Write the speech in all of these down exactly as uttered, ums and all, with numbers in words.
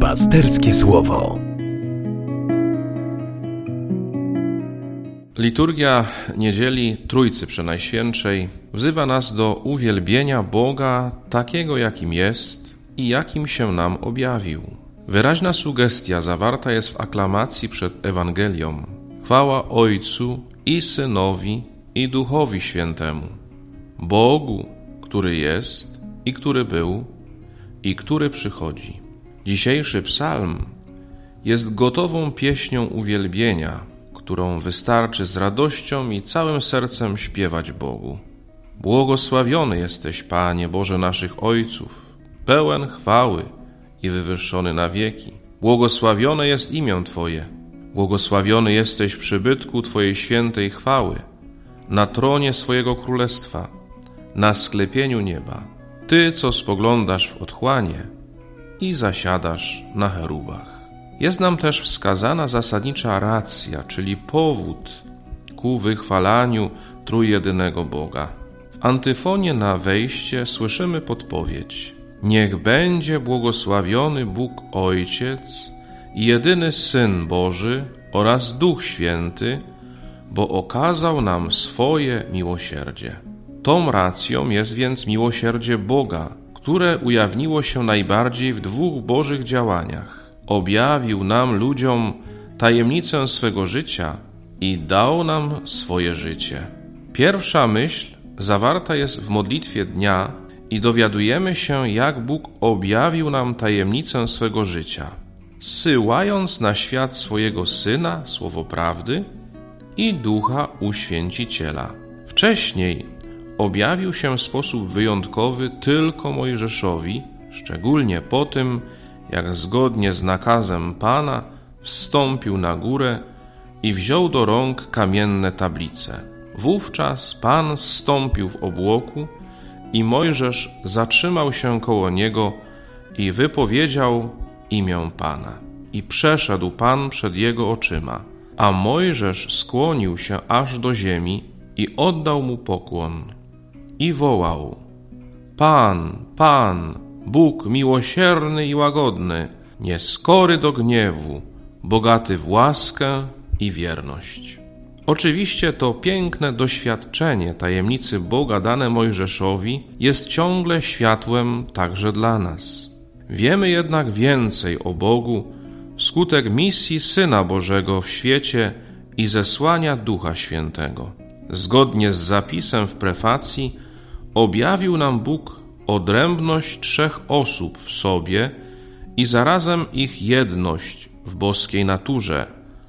Pasterskie Słowo. Liturgia Niedzieli Trójcy Przenajświętszej wzywa nas do uwielbienia Boga takiego, jakim jest i jakim się nam objawił. Wyraźna sugestia zawarta jest w aklamacji przed Ewangelią. Chwała Ojcu i Synowi i Duchowi Świętemu, Bogu, który jest i który był i który przychodzi. Dzisiejszy psalm jest gotową pieśnią uwielbienia, którą wystarczy z radością i całym sercem śpiewać Bogu. Błogosławiony jesteś, Panie Boże naszych Ojców, pełen chwały i wywyższony na wieki. Błogosławione jest imię Twoje, błogosławiony jesteś w przybytku Twojej świętej chwały, na tronie swojego królestwa, na sklepieniu nieba. Ty, co spoglądasz w otchłanie i zasiadasz na cherubach. Jest nam też wskazana zasadnicza racja, czyli powód ku wychwalaniu trójjedynego Boga. W antyfonie na wejście słyszymy podpowiedź: niech będzie błogosławiony Bóg Ojciec i jedyny Syn Boży oraz Duch Święty, bo okazał nam swoje miłosierdzie. Tą racją jest więc miłosierdzie Boga, które ujawniło się najbardziej w dwóch Bożych działaniach. Objawił nam, ludziom, tajemnicę swego życia i dał nam swoje życie. Pierwsza myśl zawarta jest w modlitwie dnia i dowiadujemy się, jak Bóg objawił nam tajemnicę swego życia, zsyłając na świat swojego Syna, Słowo Prawdy, i Ducha Uświęciciela. Wcześniej objawił się w sposób wyjątkowy tylko Mojżeszowi, szczególnie po tym, jak zgodnie z nakazem Pana wstąpił na górę i wziął do rąk kamienne tablice. Wówczas Pan zstąpił w obłoku i Mojżesz zatrzymał się koło niego i wypowiedział imię Pana. I przeszedł Pan przed jego oczyma, a Mojżesz skłonił się aż do ziemi i oddał mu pokłon. I wołał: Pan, Pan, Bóg miłosierny i łagodny, nieskory do gniewu, bogaty w łaskę i wierność. Oczywiście to piękne doświadczenie tajemnicy Boga dane Mojżeszowi jest ciągle światłem także dla nas. Wiemy jednak więcej o Bogu wskutek misji Syna Bożego w świecie i zesłania Ducha Świętego. Zgodnie z zapisem w prefacji objawił nam Bóg odrębność trzech osób w sobie i zarazem ich jedność w boskiej naturze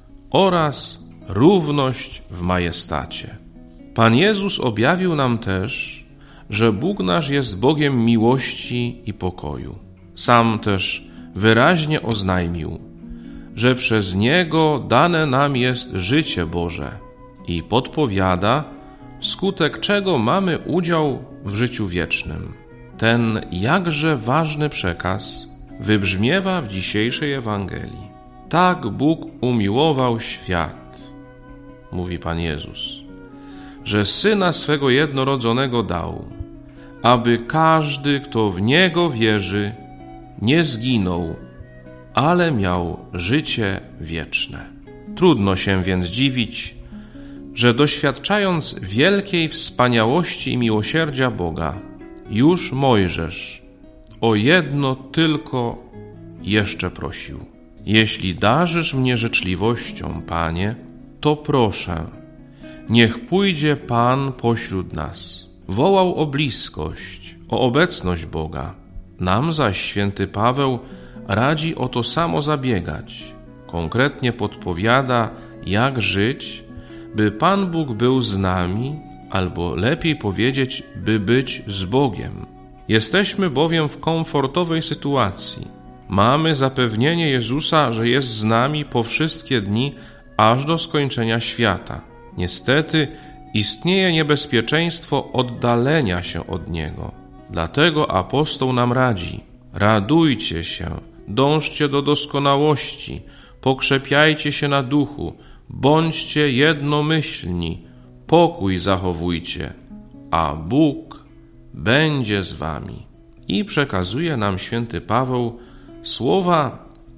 oraz równość w majestacie. Pan Jezus objawił nam też, że Bóg nasz jest Bogiem miłości i pokoju. Sam też wyraźnie oznajmił, że przez Niego dane nam jest życie Boże i podpowiada, wskutek czego mamy udział w życiu wiecznym. Ten jakże ważny przekaz wybrzmiewa w dzisiejszej Ewangelii. Tak Bóg umiłował świat, mówi Pan Jezus, że Syna swego jednorodzonego dał, aby każdy, kto w Niego wierzy, nie zginął, ale miał życie wieczne. Trudno się więc dziwić, że doświadczając wielkiej wspaniałości i miłosierdzia Boga, już Mojżesz o jedno tylko jeszcze prosił: jeśli darzysz mnie życzliwością, Panie, to proszę, niech pójdzie Pan pośród nas. Wołał o bliskość, o obecność Boga. Nam zaś święty Paweł radzi o to samo zabiegać. Konkretnie podpowiada, jak żyć, by Pan Bóg był z nami, albo lepiej powiedzieć, by być z Bogiem. Jesteśmy bowiem w komfortowej sytuacji. Mamy zapewnienie Jezusa, że jest z nami po wszystkie dni, aż do skończenia świata. Niestety istnieje niebezpieczeństwo oddalenia się od Niego. Dlatego apostoł nam radzi: radujcie się, dążcie do doskonałości, pokrzepiajcie się na duchu, bądźcie jednomyślni, pokój zachowujcie, a Bóg będzie z wami. I przekazuje nam święty Paweł słowa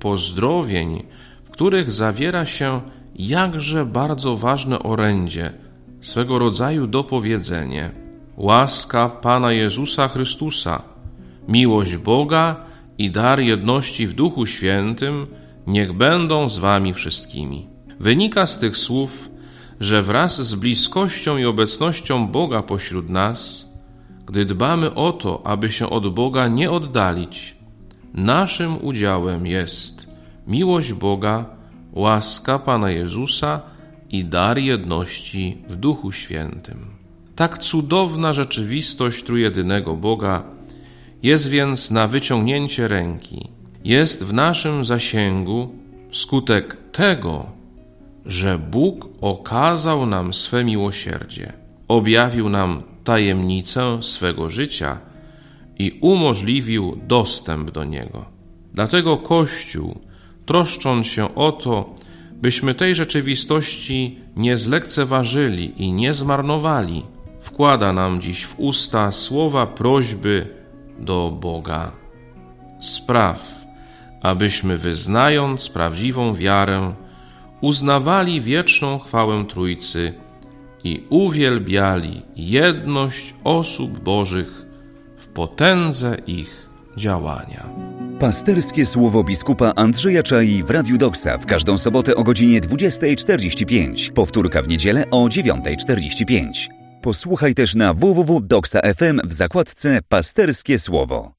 pozdrowień, w których zawiera się jakże bardzo ważne orędzie, swego rodzaju dopowiedzenie. Łaska Pana Jezusa Chrystusa, miłość Boga i dar jedności w Duchu Świętym niech będą z wami wszystkimi. Wynika z tych słów, że wraz z bliskością i obecnością Boga pośród nas, gdy dbamy o to, aby się od Boga nie oddalić, naszym udziałem jest miłość Boga, łaska Pana Jezusa i dar jedności w Duchu Świętym. Tak cudowna rzeczywistość trójjedynego Boga jest więc na wyciągnięcie ręki. Jest w naszym zasięgu wskutek tego, że Bóg okazał nam swe miłosierdzie, objawił nam tajemnicę swego życia i umożliwił dostęp do Niego. Dlatego Kościół, troszcząc się o to, byśmy tej rzeczywistości nie zlekceważyli i nie zmarnowali, wkłada nam dziś w usta słowa prośby do Boga. Spraw, abyśmy wyznając prawdziwą wiarę, uznawali wieczną chwałę Trójcy i uwielbiali jedność osób Bożych w potędze ich działania. Pasterskie słowo biskupa Andrzeja Czai w Radiu Doksa w każdą sobotę o godzinie dwudziestej czterdzieści pięć. Powtórka w niedzielę o dziewiątej czterdzieści pięć. Posłuchaj też na w w w kropka doksa kropka f m w zakładce Pasterskie Słowo.